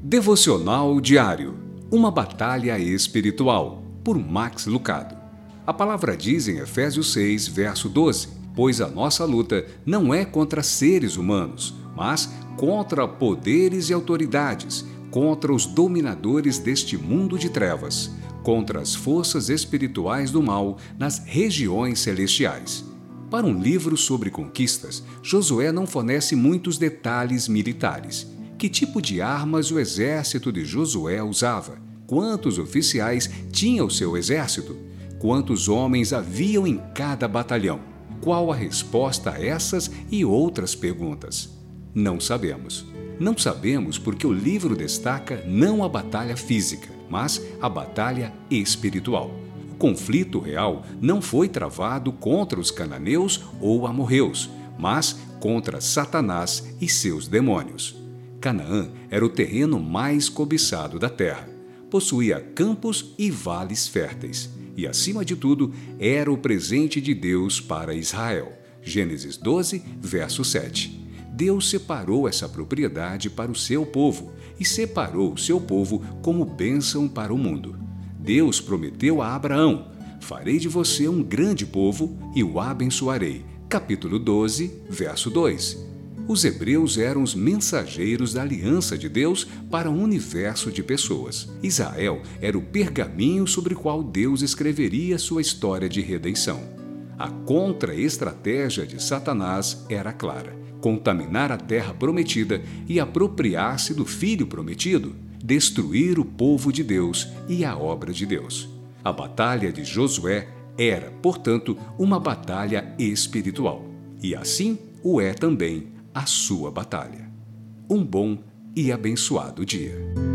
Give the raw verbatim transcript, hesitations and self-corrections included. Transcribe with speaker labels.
Speaker 1: Devocional Diário. Uma batalha espiritual, por Max Lucado. A palavra diz em Efésios seis, verso doze, pois a nossa luta não é contra seres humanos, mas contra poderes e autoridades, contra os dominadores deste mundo de trevas, contra as forças espirituais do mal nas regiões celestiais. Para um livro sobre conquistas, Josué não fornece muitos detalhes militares. Que tipo de armas o exército de Josué usava? Quantos oficiais tinha o seu exército? Quantos homens haviam em cada batalhão? Qual a resposta a essas e outras perguntas? Não sabemos. Não sabemos porque o livro destaca não a batalha física, mas a batalha espiritual. O conflito real não foi travado contra os cananeus ou amorreus, mas contra Satanás e seus demônios. Canaã era o terreno mais cobiçado da terra. Possuía campos e vales férteis. E, acima de tudo, era o presente de Deus para Israel. Gênesis doze, verso sete. Deus separou essa propriedade para o seu povo e separou o seu povo como bênção para o mundo. Deus prometeu a Abraão: farei de você um grande povo e o abençoarei. Capítulo doze, verso dois. Os hebreus eram os mensageiros da aliança de Deus para um universo de pessoas. Israel era o pergaminho sobre o qual Deus escreveria sua história de redenção. A contra-estratégia de Satanás era clara: contaminar a terra prometida e apropriar-se do filho prometido, destruir o povo de Deus e a obra de Deus. A batalha de Josué era, portanto, uma batalha espiritual. E assim o é também a sua batalha. Um bom e abençoado dia.